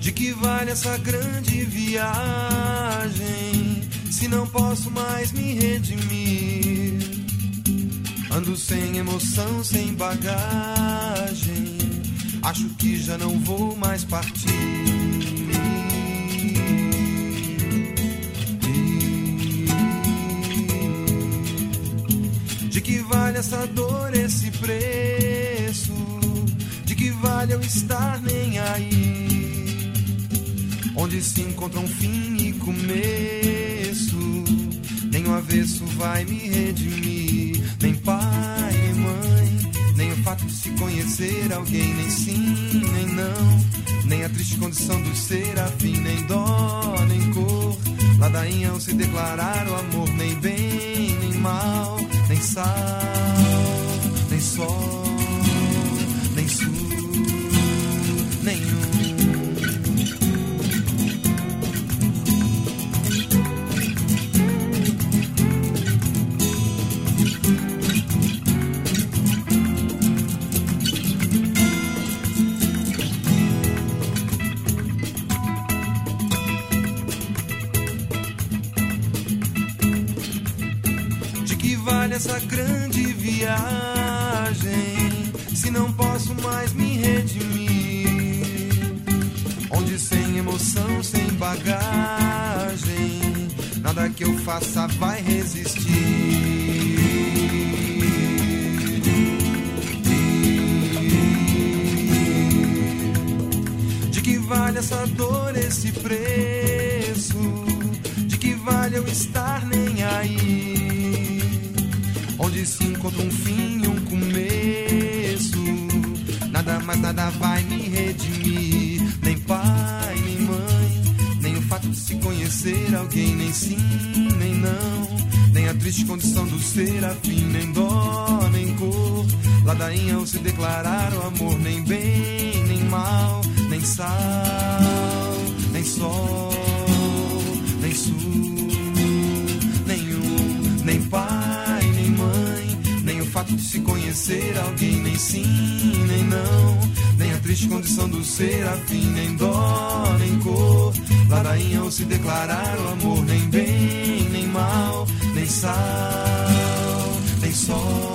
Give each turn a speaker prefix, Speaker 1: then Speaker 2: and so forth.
Speaker 1: De que vale essa grande viagem se não posso mais me redimir? Ando sem emoção, sem bagagem, acho que já não vou mais partir. De que vale essa dor, esse preço? De que vale eu estar nem aí? Onde se encontra um fim e começo, nem o avesso vai me redimir. Nem pai, nem mãe, nem o fato de se conhecer alguém, nem sim, nem não, nem a triste condição do serafim, nem dó, nem cor, ladainha ao se declarar o amor, nem bem, nem mal, nem sal, nem sol, nem sul, nenhum. Essa grande viagem, se não posso mais me redimir, onde sem emoção, sem bagagem, nada que eu faça vai resistir. De que vale essa dor, esse preço? De que vale eu estar nem aí? Onde se encontra um fim e um começo, nada mais nada vai me redimir. Nem pai, nem mãe, nem o fato de se conhecer alguém, nem sim, nem não, nem a triste condição do serafim, nem dó, nem cor, ladainha ao se declarar o amor, nem bem, nem mal, nem sal, nem sol, nem sul, nenhum, nem pai, nem mãe, nem o fato de se conhecer alguém, nem sim, nem não, nem a triste condição do serafim, nem dó, nem cor, ladainha ao se declarar o amor, nem bem, nem mal, nem sal, nem sol.